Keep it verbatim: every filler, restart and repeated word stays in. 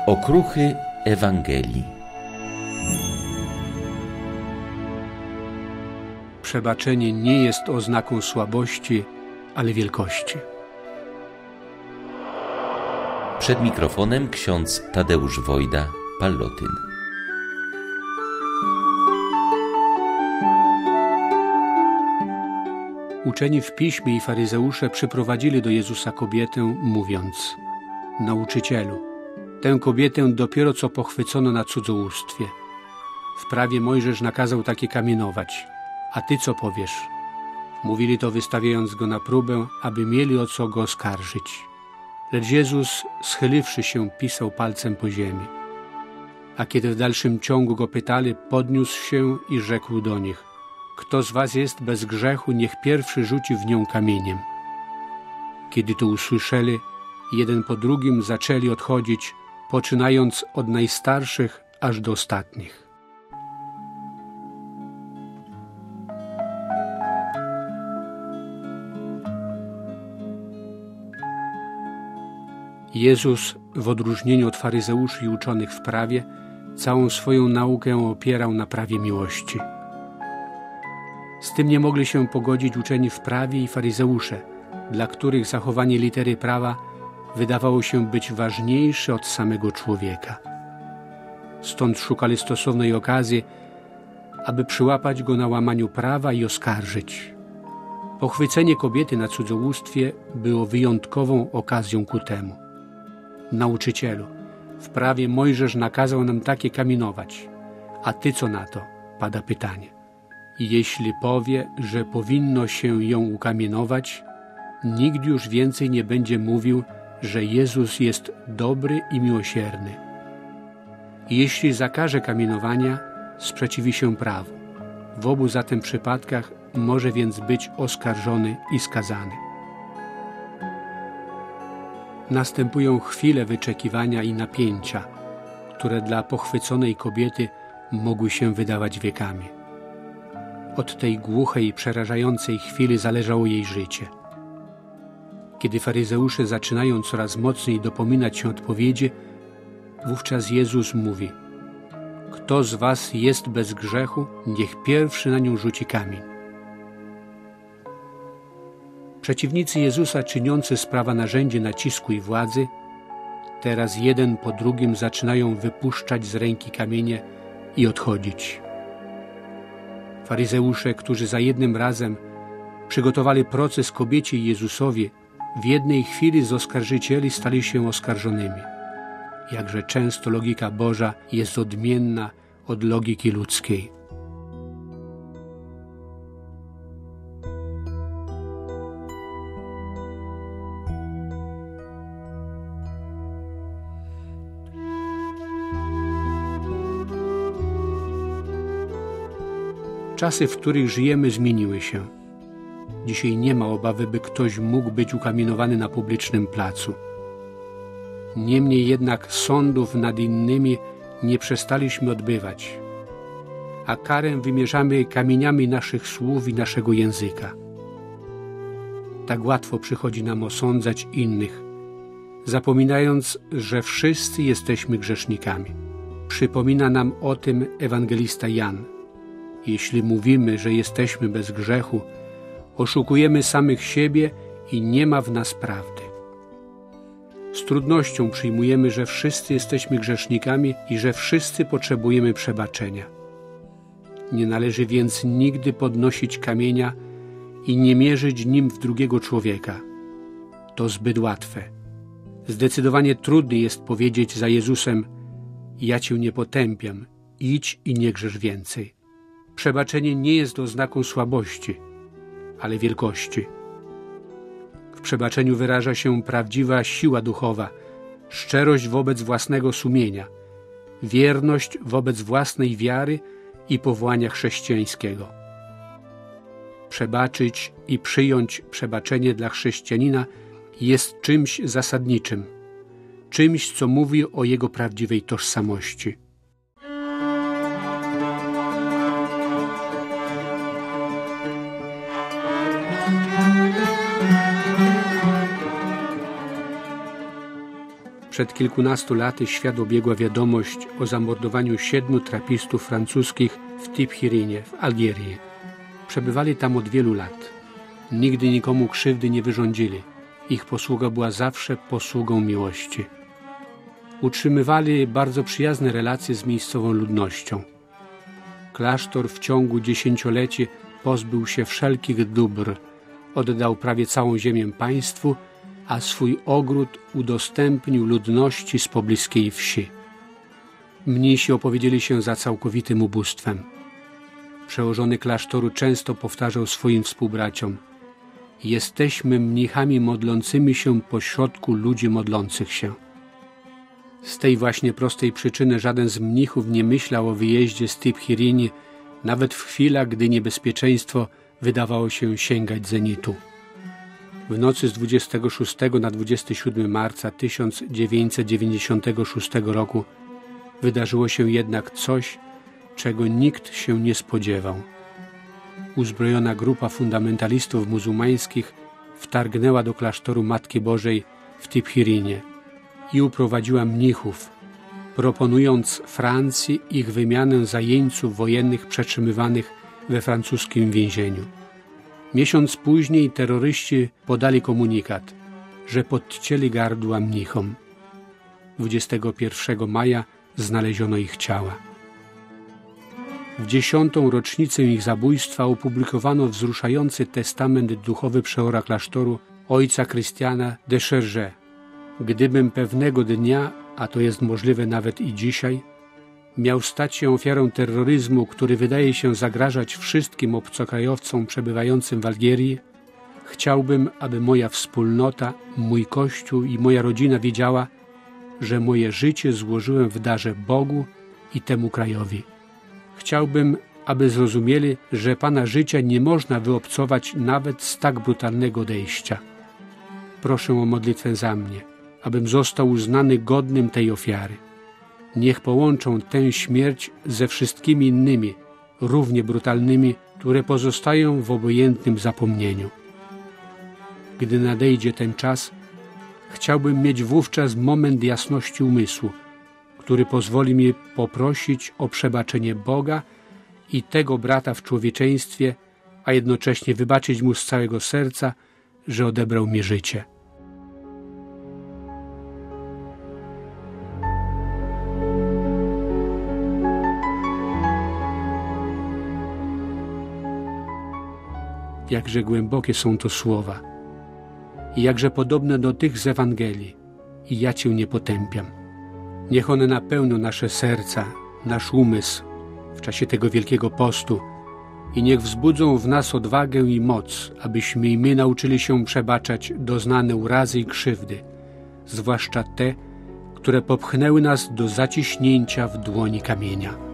Okruchy Ewangelii. Przebaczenie nie jest oznaką słabości, ale wielkości. Przed mikrofonem ksiądz Tadeusz Wojda, Pallotyn. Uczeni w piśmie i faryzeusze przyprowadzili do Jezusa kobietę, mówiąc: Nauczycielu, tę kobietę dopiero co pochwycono na cudzołóstwie. W prawie Mojżesz nakazał takie kamienować. A ty co powiesz? Mówili to, wystawiając go na próbę, aby mieli o co go oskarżyć. Lecz Jezus, schylywszy się, pisał palcem po ziemi. A kiedy w dalszym ciągu go pytali, podniósł się i rzekł do nich: Kto z was jest bez grzechu, niech pierwszy rzuci w nią kamieniem. Kiedy to usłyszeli, jeden po drugim zaczęli odchodzić, poczynając od najstarszych aż do ostatnich. Jezus, w odróżnieniu od faryzeuszy i uczonych w prawie, całą swoją naukę opierał na prawie miłości. Z tym nie mogli się pogodzić uczeni w prawie i faryzeusze, dla których zachowanie litery prawa wydawało się być ważniejsze od samego człowieka. Stąd szukali stosownej okazji, aby przyłapać go na łamaniu prawa i oskarżyć. Pochwycenie kobiety na cudzołóstwie było wyjątkową okazją ku temu. Nauczycielu, w prawie Mojżesz nakazał nam takie kamienować, a ty co na to? Pada pytanie. I jeśli powie, że powinno się ją ukamienować, nikt już więcej nie będzie mówił, że Jezus jest dobry i miłosierny. I jeśli zakaże kamienowania, sprzeciwi się prawu. W obu zatem przypadkach może więc być oskarżony i skazany. Następują chwile wyczekiwania i napięcia, które dla pochwyconej kobiety mogły się wydawać wiekami. Od tej głuchej, przerażającej chwili zależało jej życie. Kiedy faryzeusze zaczynają coraz mocniej dopominać się odpowiedzi, wówczas Jezus mówi: Kto z was jest bez grzechu, niech pierwszy na nią rzuci kamień. Przeciwnicy Jezusa, czyniący z prawa narzędzie nacisku i władzy, teraz jeden po drugim zaczynają wypuszczać z ręki kamienie i odchodzić. Faryzeusze, którzy za jednym razem przygotowali proces kobiecie i Jezusowi, w jednej chwili z oskarżycieli stali się oskarżonymi. Jakże często logika Boża jest odmienna od logiki ludzkiej. Czasy, w których żyjemy, zmieniły się. Dzisiaj nie ma obawy, by ktoś mógł być ukamienowany na publicznym placu. Niemniej jednak sądów nad innymi nie przestaliśmy odbywać, a karę wymierzamy kamieniami naszych słów i naszego języka. Tak łatwo przychodzi nam osądzać innych, zapominając, że wszyscy jesteśmy grzesznikami. Przypomina nam o tym ewangelista Jan. Jeśli mówimy, że jesteśmy bez grzechu, oszukujemy samych siebie i nie ma w nas prawdy. Z trudnością przyjmujemy, że wszyscy jesteśmy grzesznikami i że wszyscy potrzebujemy przebaczenia. Nie należy więc nigdy podnosić kamienia i nie mierzyć nim w drugiego człowieka. To zbyt łatwe. Zdecydowanie trudniej jest powiedzieć za Jezusem: Ja cię nie potępiam, idź i nie grzesz więcej. Przebaczenie nie jest oznaką słabości, ale wielkości. W przebaczeniu wyraża się prawdziwa siła duchowa, szczerość wobec własnego sumienia, wierność wobec własnej wiary i powołania chrześcijańskiego. Przebaczyć i przyjąć przebaczenie dla chrześcijanina jest czymś zasadniczym, czymś, co mówi o jego prawdziwej tożsamości. Przed kilkunastu laty świat obiegła wiadomość o zamordowaniu siedmiu trapistów francuskich w Tipchirinie w Algierii. Przebywali tam od wielu lat. Nigdy nikomu krzywdy nie wyrządzili. Ich posługa była zawsze posługą miłości. Utrzymywali bardzo przyjazne relacje z miejscową ludnością. Klasztor w ciągu dziesięcioleci pozbył się wszelkich dóbr, oddał prawie całą ziemię państwu, a swój ogród udostępnił ludności z pobliskiej wsi. Mnisi opowiedzieli się za całkowitym ubóstwem. Przełożony klasztoru często powtarzał swoim współbraciom: jesteśmy mnichami modlącymi się pośrodku ludzi modlących się. Z tej właśnie prostej przyczyny żaden z mnichów nie myślał o wyjeździe z Tipchirini, nawet w chwilach, gdy niebezpieczeństwo wydawało się sięgać zenitu. W nocy z dwudziestego szóstego na dwudziestego siódmego marca tysiąc dziewięćset dziewięćdziesiątego szóstego roku wydarzyło się jednak coś, czego nikt się nie spodziewał. Uzbrojona grupa fundamentalistów muzułmańskich wtargnęła do klasztoru Matki Bożej w Tipchirinie i uprowadziła mnichów, proponując Francji ich wymianę za jeńców wojennych przetrzymywanych we francuskim więzieniu. Miesiąc później terroryści podali komunikat, że podcięli gardła mnichom. dwudziestego pierwszego maja znaleziono ich ciała. W dziesiątą rocznicę ich zabójstwa opublikowano wzruszający testament duchowy przeora klasztoru ojca Christiana de Chergé. Gdybym pewnego dnia, a to jest możliwe nawet i dzisiaj, miał stać się ofiarą terroryzmu, który wydaje się zagrażać wszystkim obcokrajowcom przebywającym w Algierii, chciałbym, aby moja wspólnota, mój Kościół i moja rodzina wiedziała, że moje życie złożyłem w darze Bogu i temu krajowi. Chciałbym, aby zrozumieli, że Pana życia nie można wyobcować nawet z tak brutalnego odejścia. Proszę o modlitwę za mnie, abym został uznany godnym tej ofiary. Niech połączą tę śmierć ze wszystkimi innymi, równie brutalnymi, które pozostają w obojętnym zapomnieniu. Gdy nadejdzie ten czas, chciałbym mieć wówczas moment jasności umysłu, który pozwoli mi poprosić o przebaczenie Boga i tego brata w człowieczeństwie, a jednocześnie wybaczyć mu z całego serca, że odebrał mi życie. Jakże głębokie są to słowa i jakże podobne do tych z Ewangelii. I ja Cię nie potępiam. Niech one napełnią nasze serca, nasz umysł w czasie tego wielkiego postu i niech wzbudzą w nas odwagę i moc, abyśmy i my nauczyli się przebaczać doznane urazy i krzywdy, zwłaszcza te, które popchnęły nas do zaciśnięcia w dłoni kamienia.